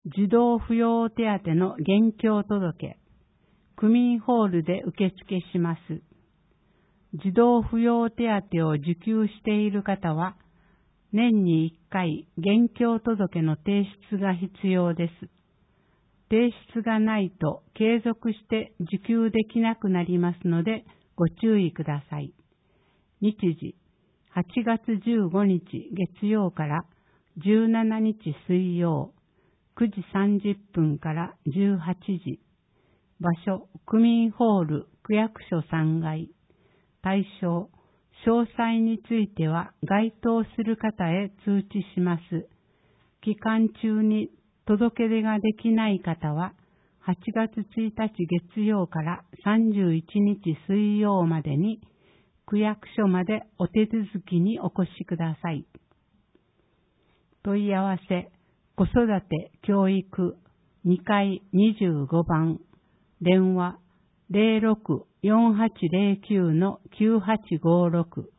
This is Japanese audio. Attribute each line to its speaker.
Speaker 1: 児童扶養手当の現況届、区民ホールで受付します。児童扶養手当を受給している方は、年に1回現況届の提出が必要です。提出がないと継続して受給できなくなりますのでご注意ください。日時、8月15日月曜から17日水曜、9時30分から18時。場所、区民ホール、区役所3階。対象、詳細については該当する方へ通知します。期間中に届け出ができない方は、8月1日月曜から31日水曜までに、区役所までお手続きにお越しください。問い合わせ、子育て教育2階25番、電話 06-4809-9856